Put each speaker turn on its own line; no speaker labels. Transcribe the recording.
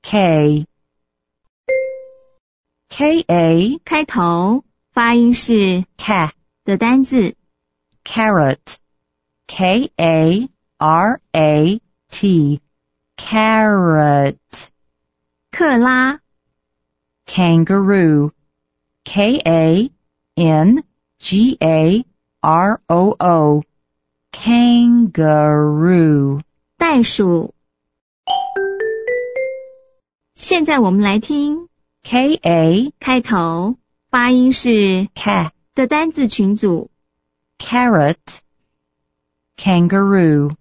K K-A
开头发音是
K
的单字
Carrot K-A-R-A-T Carrot
克拉
Kangaroo K-A-N-G-A-R-O-O Kangaroo
袋鼠。现在我们来听
K-A
开头发音是
K
的单字群组
Carrot Kangaroo